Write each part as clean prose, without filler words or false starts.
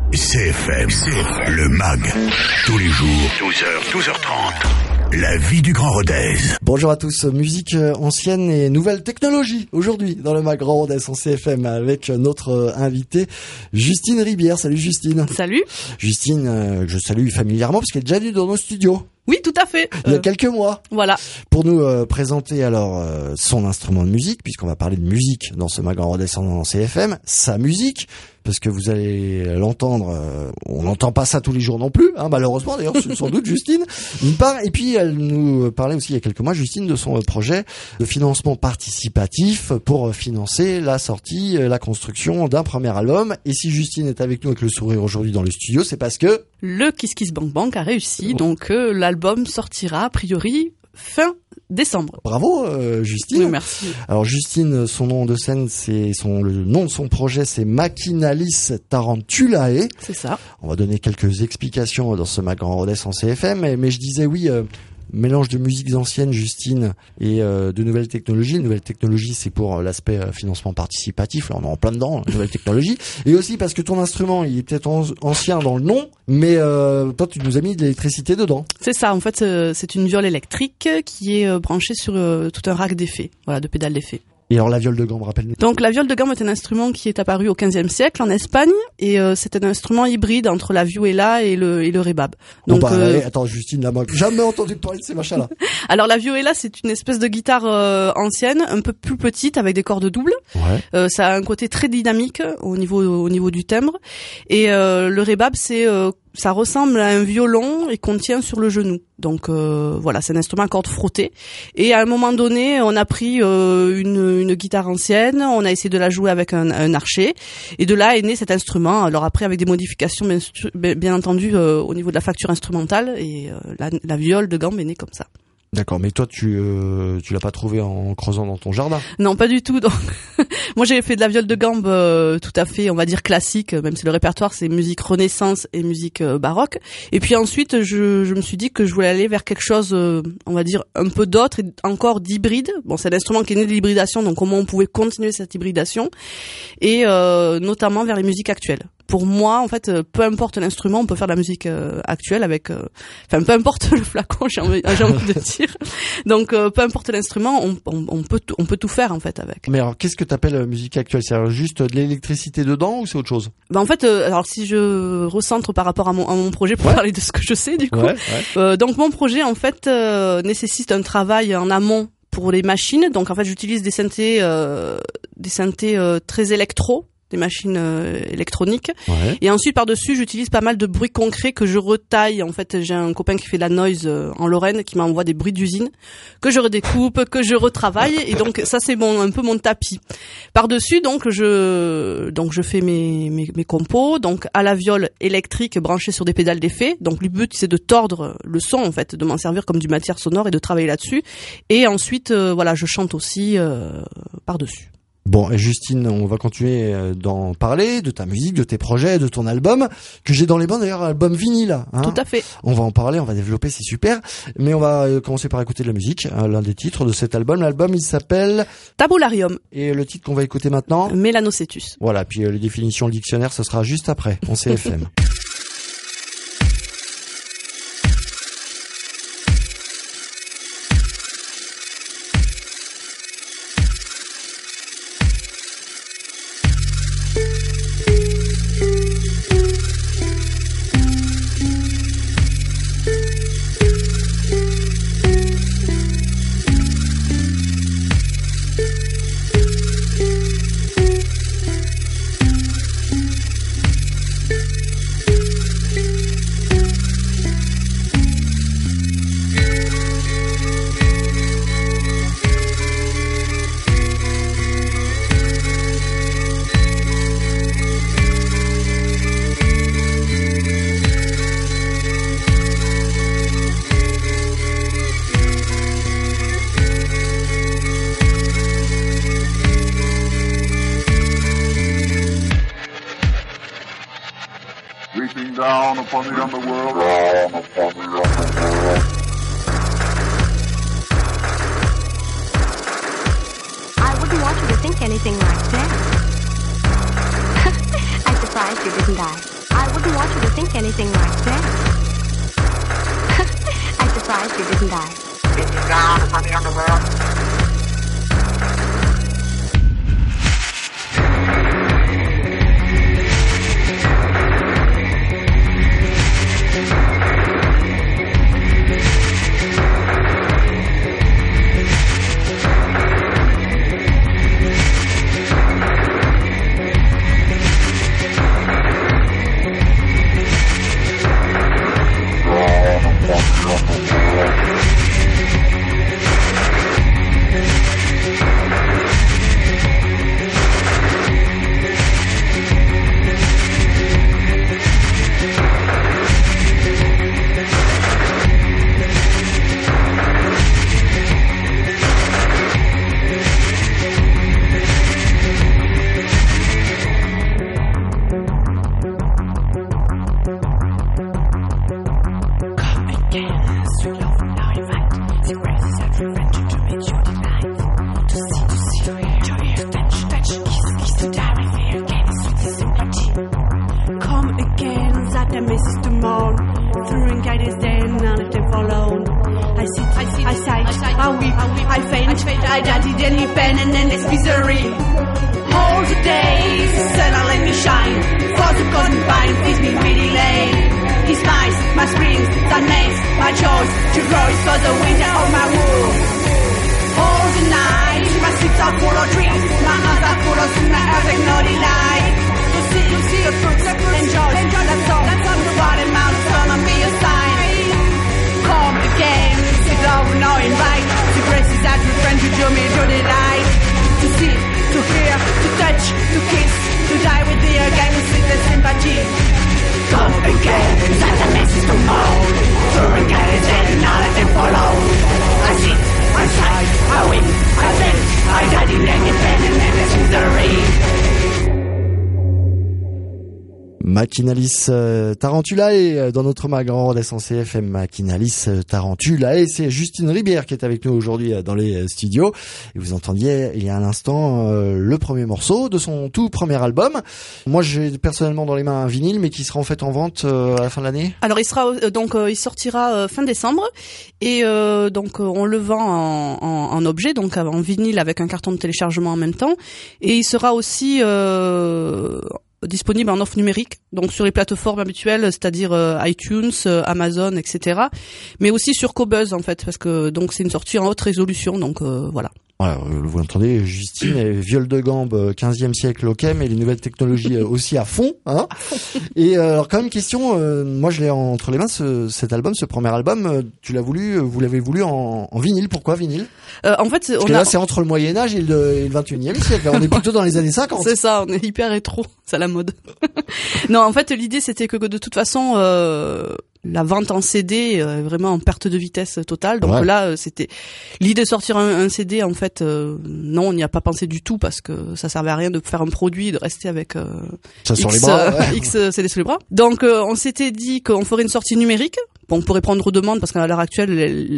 CFM, le MAG, tous les jours, 12h, 12h30. La vie du Grand Rodez. Bonjour à tous, musique ancienne et nouvelle technologie aujourd'hui dans le MAG Grand Rodez en CFM avec notre invitée Justine Ribière. Salut Justine. Salut. Justine, je salue familièrement parce qu'elle est déjà venue dans nos studios. Oui, tout à fait. Il y a quelques mois. Voilà. Pour nous présenter alors son instrument de musique, puisqu'on va parler de musique dans ce MAG Grand Rodez en CFM, sa musique. Parce que vous allez l'entendre, on n'entend pas ça tous les jours non plus, hein, malheureusement d'ailleurs, sans doute Justine, d'une part. Et puis elle nous parlait aussi il y a quelques mois, Justine, de son projet de financement participatif pour financer la sortie, la construction d'un premier album. Et si Justine est avec nous avec le sourire aujourd'hui dans le studio, c'est parce que le Kiss Kiss Bank Bank a réussi, donc l'album sortira a priori fin décembre. Bravo Justine. Oui, merci. Alors Justine, son nom de scène, le nom de son projet, c'est Machinalis Tarantulae. C'est ça. On va donner quelques explications dans ce MAG Grand Rodez en CFM, mais je disais oui, mélange de musiques anciennes, Justine, et de nouvelles technologies. Nouvelles technologies, c'est pour l'aspect financement participatif. Là, on est en plein dedans, nouvelles technologies. Et aussi parce que ton instrument, il est peut-être ancien dans le nom, mais toi, tu nous as mis de l'électricité dedans. C'est ça. En fait, c'est une viole électrique qui est branchée sur tout un rack d'effets, voilà, de pédales d'effets. Et alors la viole de gambe, rappelle-nous. Donc la viole de gambe est un instrument qui est apparu au XVe siècle en Espagne et c'est un instrument hybride entre la vihuela et le rebab. Donc allez, attends Justine, là, moi jamais entendu parler de ces machins-là. Alors la vihuela, c'est une espèce de guitare ancienne, un peu plus petite avec des cordes doubles. Ouais. Ça a un côté très dynamique au niveau du timbre et le rebab ça ressemble à un violon et qu'on tient sur le genou. Donc voilà, c'est un instrument à cordes frottées. Et à un moment donné, on a pris une guitare ancienne, on a essayé de la jouer avec un archet, et de là est né cet instrument. Alors après, avec des modifications bien entendu au niveau de la facture instrumentale, et la viole de gambe est née comme ça. D'accord, mais toi tu l'as pas trouvé en creusant dans ton jardin? Non, pas du tout. Donc moi j'ai fait de la viole de gambe tout à fait, on va dire classique, même si le répertoire c'est musique renaissance et musique baroque. Et puis ensuite je me suis dit que je voulais aller vers quelque chose on va dire un peu d'autre et encore d'hybride. Bon, c'est l'instrument qui est né de l'hybridation, donc comment on pouvait continuer cette hybridation et notamment vers les musiques actuelles. Pour moi, en fait, peu importe l'instrument, on peut faire de la musique actuelle avec... peu importe le flacon, j'ai envie de dire. Donc, peu importe l'instrument, on peut tout faire, en fait, avec. Mais alors, qu'est-ce que t'appelles musique actuelle? C'est juste de l'électricité dedans ou c'est autre chose? En fait, alors si je recentre par rapport à mon projet pour parler de ce que je sais, du coup. Ouais. Donc, mon projet, en fait, nécessite un travail en amont pour les machines. Donc, en fait, j'utilise des synthés très électro, des machines électroniques. Ouais. Et ensuite, par-dessus, j'utilise pas mal de bruits concrets que je retaille. En fait, j'ai un copain qui fait de la noise en Lorraine qui m'envoie des bruits d'usine que je redécoupe, que je retravaille. Et donc, ça, c'est un peu mon tapis. Par-dessus, donc je fais mes compos. Donc, à la viole électrique branchée sur des pédales d'effet. Donc, le but, c'est de tordre le son, en fait, de m'en servir comme du matière sonore et de travailler là-dessus. Et ensuite, je chante aussi par-dessus. Bon, et Justine, on va continuer d'en parler, de ta musique, de tes projets, de ton album, que j'ai dans les mains d'ailleurs, album vinyle. Hein. Tout à fait. On va en parler, on va développer, c'est super. Mais on va commencer par écouter de la musique, l'un des titres de cet album. L'album, il s'appelle Tabularium. Et le titre qu'on va écouter maintenant, Melanocetus. Voilà, puis les définitions, le dictionnaire, ce sera juste après, en CFM. down upon the underworld. I wouldn't want you to think anything like that. I surprised you, didn't I? I wouldn't want you to think anything like that. I surprised you, didn't I? Getting down upon the underworld. Macchinalis Tarantula et dans notre mag Grand Rodez en CFM Macchinalis Tarantula et c'est Justine Ribière qui est avec nous aujourd'hui dans les studios et vous entendiez il y a un instant le premier morceau de son tout premier album. Moi j'ai personnellement dans les mains un vinyle mais qui sera en fait en vente à la fin de l'année. Alors il sera il sortira fin décembre et donc on le vend en objet donc en vinyle avec un carton de téléchargement en même temps et il sera aussi disponible en offre numérique, donc sur les plateformes habituelles, c'est-à-dire iTunes, Amazon, etc. Mais aussi sur Qobuz en fait, parce que donc c'est une sortie en haute résolution, donc voilà. Voilà, vous entendez, Justine, viol de gambe, 15e siècle au Quai, mais les nouvelles technologies aussi à fond, hein. Et alors quand même question, moi je l'ai entre les mains cet album, ce premier album, vous l'avez voulu en vinyle. Pourquoi vinyle? En fait, parce que là c'est entre le Moyen Âge et le 21e siècle. On est plutôt dans les années 50. C'est ça, on est hyper rétro, c'est à la mode. Non, en fait l'idée c'était que de toute façon la vente en CD vraiment en perte de vitesse totale. Donc là, c'était l'idée de sortir un CD. En fait, non, on n'y a pas pensé du tout parce que ça servait à rien de faire un produit et de rester avec ça sur les bras, X CD sur les bras. Donc, on s'était dit qu'on ferait une sortie numérique. Bon, on pourrait prendre demande parce qu'à l'heure actuelle,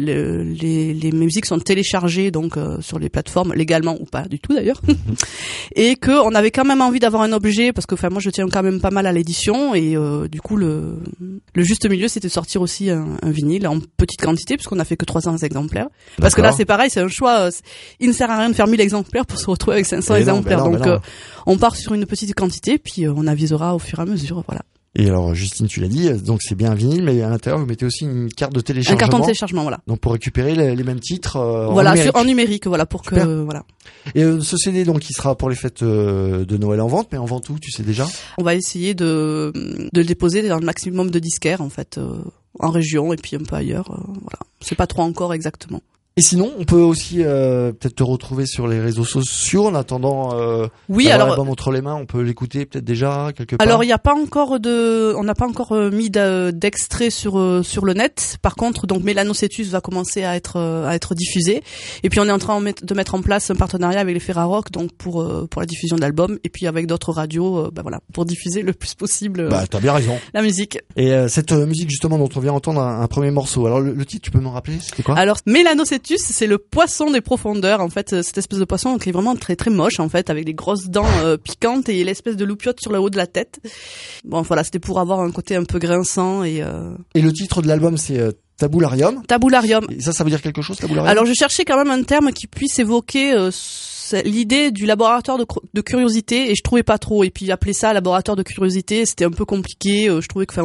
les musiques sont téléchargées donc sur les plateformes légalement ou pas du tout d'ailleurs. Et que on avait quand même envie d'avoir un objet parce que enfin moi je tiens quand même pas mal à l'édition et du coup le juste milieu c'était de sortir aussi un vinyle en petite quantité puisqu'on a fait que 300 exemplaires. Parce que là c'est pareil, c'est un choix, il ne sert à rien de faire 1000 exemplaires pour se retrouver avec 500 exemplaires. Donc on part sur une petite quantité puis on avisera au fur et à mesure, voilà. Et alors Justine, tu l'as dit, donc c'est bien un vinyle, mais à l'intérieur vous mettez aussi une carte de téléchargement. Un carton de téléchargement, voilà. Donc pour récupérer les mêmes titres voilà, en numérique. voilà, pour Super. que voilà. Et ce CD donc il sera pour les fêtes de Noël en vente, mais en vente où, tu sais déjà? On va essayer de le déposer dans le maximum de disquaires en fait, en région et puis un peu ailleurs. Voilà, c'est pas trop encore exactement. Et sinon, on peut aussi peut-être te retrouver sur les réseaux sociaux en attendant. Oui, alors l'album entre les mains, on peut l'écouter peut-être déjà quelque part. Alors il y a pas encore on n'a pas encore mis d'extrait sur le net. Par contre, donc Mélanocetus va commencer à être diffusé. Et puis on est en train de mettre en place un partenariat avec les Ferrarock donc pour la diffusion de l'album et puis avec d'autres radios, voilà, pour diffuser le plus possible. T'as bien raison. La musique. Et cette musique justement dont on vient entendre un premier morceau. Alors le titre, tu peux me rappeler, c'était quoi? Alors Mélanocetus Cetus, c'est le poisson des profondeurs, en fait, cette espèce de poisson qui est vraiment très très moche, en fait, avec des grosses dents piquantes et l'espèce de loupiote sur le haut de la tête. Bon, voilà, c'était pour avoir un côté un peu grinçant et le titre de l'album, c'est Tabularium. Tabularium. Et ça veut dire quelque chose, Tabularium? Alors, je cherchais quand même un terme qui puisse évoquer l'idée du laboratoire de curiosité, et je trouvais pas trop. Et puis appeler ça laboratoire de curiosité, c'était un peu compliqué. Je trouvais que, au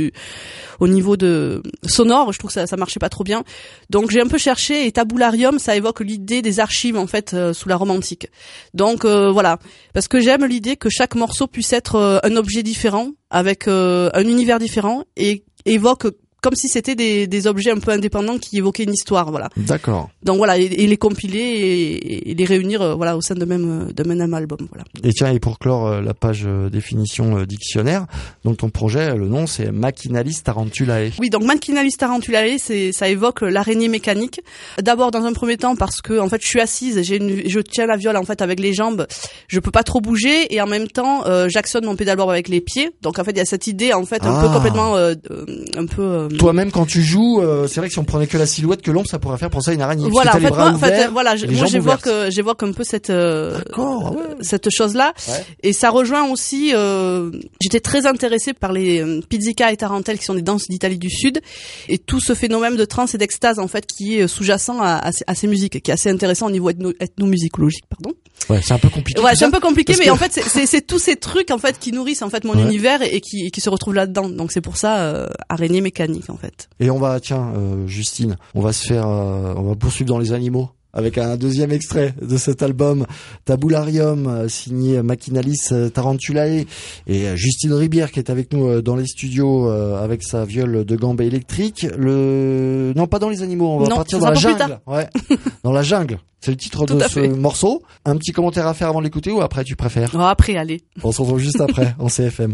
niveau de sonore, je trouve que ça marchait pas trop bien. Donc j'ai un peu cherché, et Tabularium, ça évoque l'idée des archives, en fait, sous la Rome antique. Donc voilà, parce que j'aime l'idée que chaque morceau puisse être un objet différent, avec un univers différent, et évoque comme si c'était des objets un peu indépendants qui évoquaient une histoire, voilà. D'accord. Donc voilà, et les compiler et les réunir, voilà, au sein de même album, voilà. Et tiens, et pour clore la page définition dictionnaire, donc ton projet, le nom, c'est Machinalis Tarantulae. Oui, donc Machinalis Tarantulae, ça évoque l'araignée mécanique. D'abord, dans un premier temps, parce que, en fait, je suis assise, je tiens la viole, en fait, avec les jambes, je peux pas trop bouger, et en même temps, j'actionne mon pédalboard avec les pieds. Donc, en fait, il y a cette idée, en fait, un peu complètement, Toi-même, quand tu joues, c'est vrai que si on prenait que la silhouette, que l'ombre, ça pourrait faire penser à une araignée. Voilà, moi j'évoque un peu cette chose-là. Ouais. Et ça rejoint aussi, j'étais très intéressée par les pizzica et tarentelles, qui sont des danses d'Italie du Sud, et tout ce phénomène de trance et d'extase, en fait, qui est sous-jacent à ces musiques, qui est assez intéressant au niveau ethnomusicologique, pardon. Ouais, c'est un peu compliqué. Ouais, c'est un peu compliqué, mais en fait, c'est tous ces trucs, en fait, qui nourrissent, en fait, mon univers et qui se retrouvent là-dedans. Donc c'est pour ça, araignée mécanique, en fait. Et on va, Justine, on va poursuivre dans les animaux avec un deuxième extrait de cet album Tabularium, signé Machinalis Tarantulae, et Justine Ribière qui est avec nous dans les studios avec sa viole de gambe électrique. Non, pas dans les animaux, on va partir dans la jungle. Ouais, dans la jungle. C'est le titre de ce morceau. Un petit commentaire à faire avant de l'écouter, ou après tu préfères? Après, allez. On se retrouve juste après en CFM.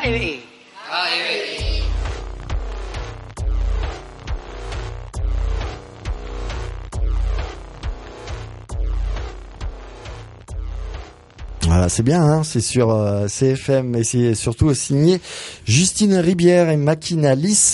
baby. Voilà, c'est bien, hein, c'est sur CFM et c'est surtout signé Justine Ribière et Machinalis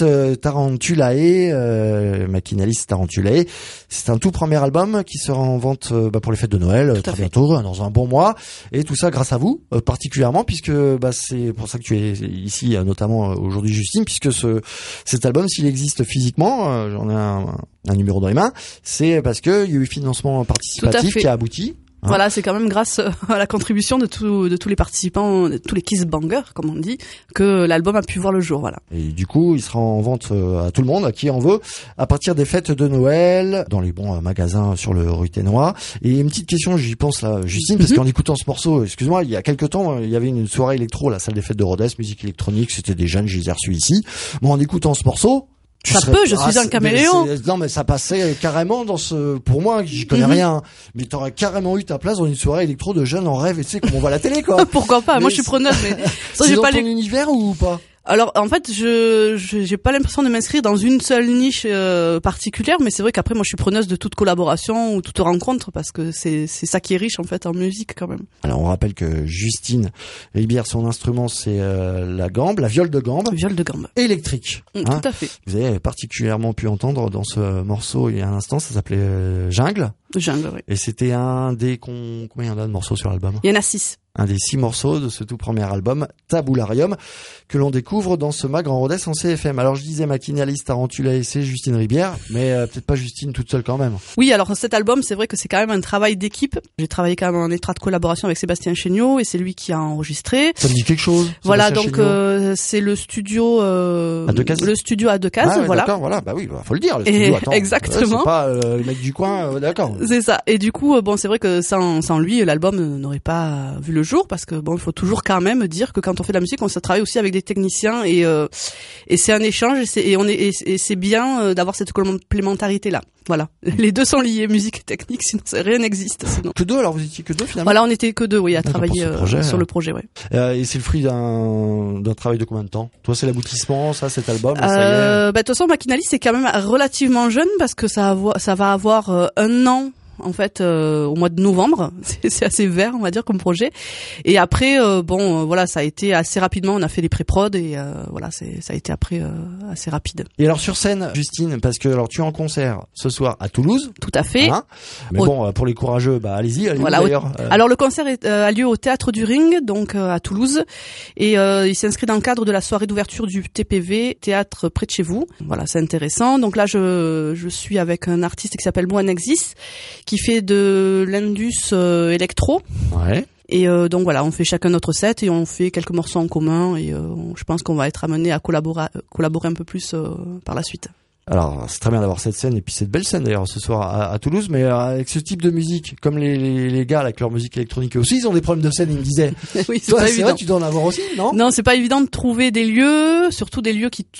Tarantulae. Machinalis Tarantulae. C'est un tout premier album qui sera en vente pour les fêtes de Noël très bientôt, dans un bon mois. Et tout ça grâce à vous, particulièrement, puisque c'est pour ça que tu es ici, notamment aujourd'hui, Justine, puisque cet album, s'il existe physiquement, j'en ai un numéro dans les mains, c'est parce que il y a eu financement participatif qui a abouti. Voilà, c'est quand même grâce à la contribution de tous les participants, de tous les Kiss Bangers, comme on dit, que l'album a pu voir le jour, voilà. Et du coup, il sera en vente à tout le monde, à qui en veut, à partir des fêtes de Noël, dans les bons magasins sur le rue Ténois. Et une petite question, j'y pense là, Justine, parce qu'en écoutant ce morceau, excuse-moi, il y a quelques temps, il y avait une soirée électro, la salle des fêtes de Rodez, musique électronique, c'était des jeunes, je les ai reçus ici. Bon, en écoutant ce morceau, je suis un caméléon. Non, mais ça passait carrément dans pour moi, j'y connais rien. Mais t'aurais carrément eu ta place dans une soirée électro de jeunes en rêve, et tu sais, comme on voit la télé, quoi. Pourquoi pas? Moi, je suis preneuse, mais ça, j'ai dans ton univers ou pas? Alors en fait, j'ai pas l'impression de m'inscrire dans une seule niche particulière, mais c'est vrai qu'après moi je suis preneuse de toute collaboration ou toute rencontre parce que c'est ça qui est riche en fait en musique quand même. Alors on rappelle que Justine Ribière, son instrument c'est la gambe, la viole de gambe. Viole de gambe. Électrique. Tout à fait. Vous avez particulièrement pu entendre dans ce morceau il y a un instant, ça s'appelait Jungle. Jungle, oui. Et c'était un des combien il y en a de morceaux sur l'album? Il y en a 6. Un des 6 morceaux de ce tout premier album, Tabularium, que l'on découvre dans ce mag en Rodez en CFM. Alors je disais Machinalis Tarantulae, c'est Justine Ribière, mais peut-être pas Justine toute seule quand même. Oui, alors cet album, c'est vrai que c'est quand même un travail d'équipe. J'ai travaillé quand même en étroite collaboration avec Sébastien Chéniaud et c'est lui qui a enregistré. Ça me dit quelque chose? Voilà, donc c'est le studio à deux cases. Le studio à deux cases, ouais, voilà. D'accord, voilà, bah oui, faut le dire. Le studio, attends, exactement. C'est pas le mec du coin, d'accord. C'est ça. Et du coup, bon, c'est vrai que sans lui, l'album n'aurait pas vu le jour parce que bon, il faut toujours quand même dire que quand on fait de la musique, on se travaille aussi avec des techniciens et c'est un échange et c'est bien d'avoir cette complémentarité là. Voilà, les deux sont liés, musique et technique, sinon rien n'existe. Sinon. Que deux, alors vous étiez que deux finalement. Voilà, on était que deux, oui, à travailler sur le projet, ouais. Et c'est le fruit d'un travail de combien de temps? Toi, c'est l'aboutissement, ça, cet album. De toute façon, Machinalis c'est quand même relativement jeune parce que ça va avoir 1 an. En fait, au mois de novembre, c'est assez vert, on va dire, comme projet. Et après, voilà, ça a été assez rapidement. On a fait les pré-prod et voilà, ça a été après assez rapide. Et alors sur scène, Justine, parce que alors tu es en concert ce soir à Toulouse. Tout à fait. Hein, mais bon, pour les courageux, allez-y. Voilà, d'ailleurs. Alors le concert a lieu au Théâtre du Ring, donc à Toulouse, et il s'inscrit dans le cadre de la soirée d'ouverture du TPV, Théâtre près de chez vous. Voilà, c'est intéressant. Donc là, je suis avec un artiste qui s'appelle Moanexis, qui fait de l'indus électro. Ouais. Et donc voilà, on fait chacun notre set et on fait quelques morceaux en commun et je pense qu'on va être amené à collaborer un peu plus par la suite. Alors, c'est très bien d'avoir cette scène et puis cette belle scène d'ailleurs ce soir à Toulouse, mais avec ce type de musique, comme les gars avec leur musique électronique aussi, ils ont des problèmes de scène, ils me disaient. Oui, c'est toi, pas c'est évident. vrai, tu dois en avoir aussi, non? Non, c'est pas évident de trouver des lieux, surtout des lieux qui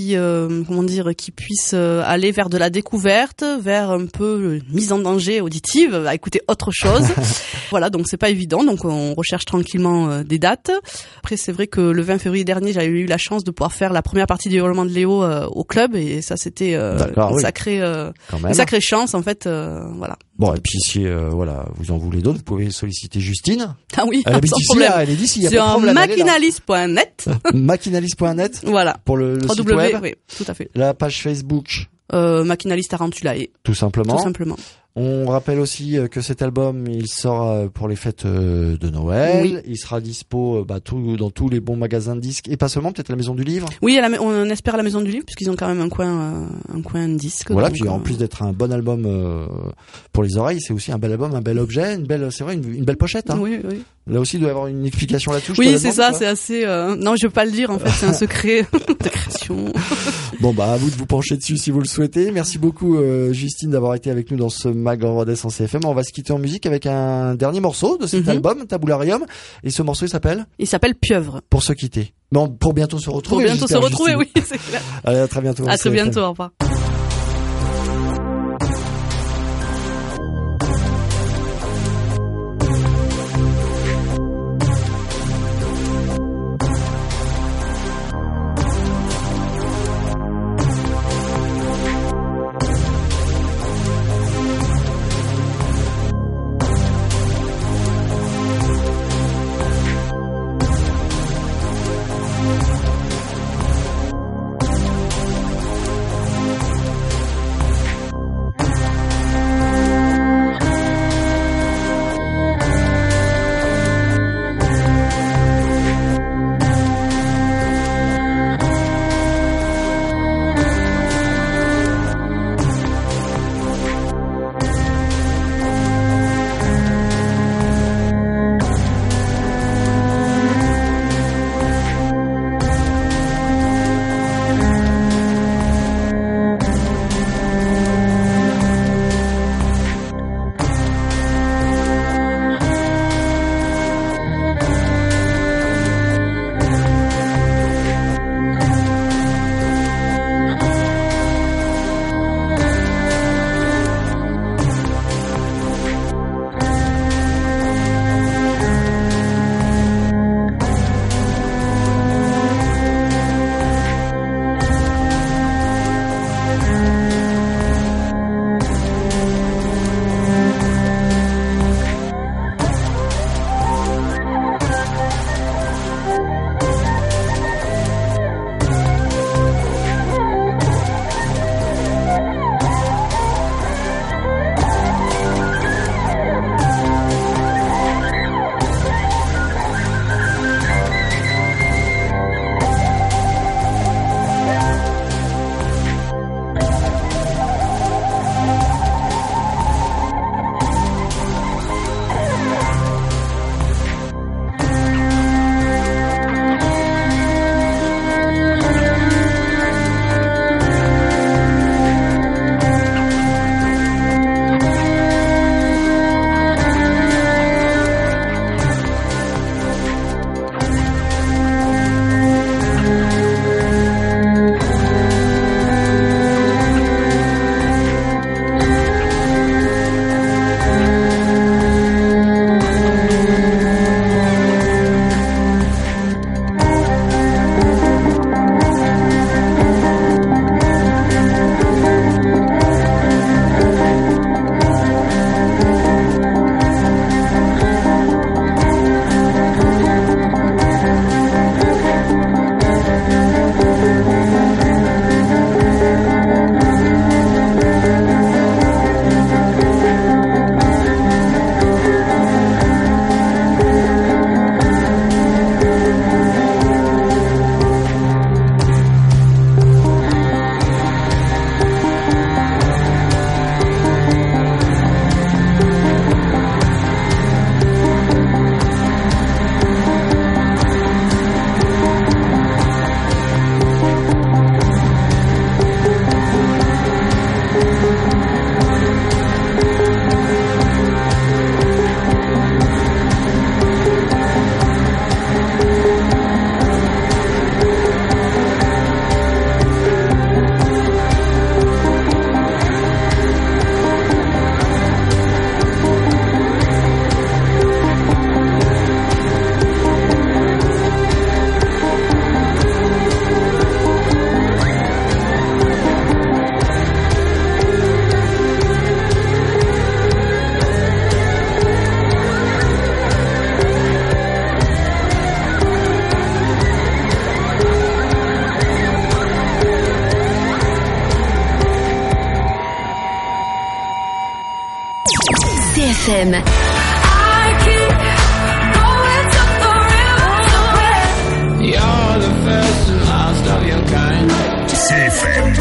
qui puissent aller vers de la découverte, vers un peu mise en danger auditive, à écouter autre chose. Voilà, donc c'est pas évident, donc on recherche tranquillement des dates. Après, c'est vrai que le 20 février dernier, j'avais eu la chance de pouvoir faire la première partie du Hurlement de Léo au club et ça c'était une sacrée chance en fait, voilà. Bon, et puis si voilà, vous en voulez d'autres, vous pouvez solliciter Justine. Ah oui, elle habite sans ici, problème. Elle est d'ici, il y a sur pas de problème. machinalis.net. Machinalis.net. Voilà. Pour le site web. Oui, tout à fait. La page Facebook. Machinalis Tarantulae. Tout simplement. Tout simplement. On rappelle aussi que cet album, il sort pour les fêtes de Noël. Oui. Il sera dispo dans tous les bons magasins de disques et pas seulement, peut-être à la Maison du Livre. Oui, on espère à la Maison du Livre puisqu'ils ont quand même un coin disque. Voilà, donc, puis en plus d'être un bon album pour les oreilles, c'est aussi un bel album, un bel objet, une belle pochette. Hein. Oui. Là aussi, il doit y avoir une explication là-dessus. Oui, c'est ça, c'est assez... Non, je veux pas le dire, en fait, c'est un secret de création. Bon, à vous de vous pencher dessus si vous le souhaitez. Merci beaucoup, Justine, d'avoir été avec nous dans ce mag en Rodez en CFM. On va se quitter en musique avec un dernier morceau de cet album, Tabularium. Et ce morceau, il s'appelle Pieuvre. Pour se quitter. Non, pour bientôt se retrouver. Pour bientôt se retrouver, Justine. Oui, c'est clair. Allez, à très bientôt. À très bientôt, au revoir. CFM. CFM.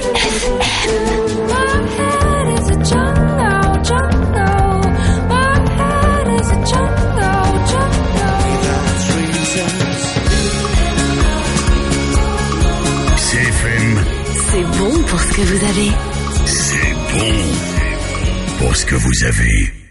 CFM. C'est bon pour ce que vous avez. C'est bon pour ce que vous avez.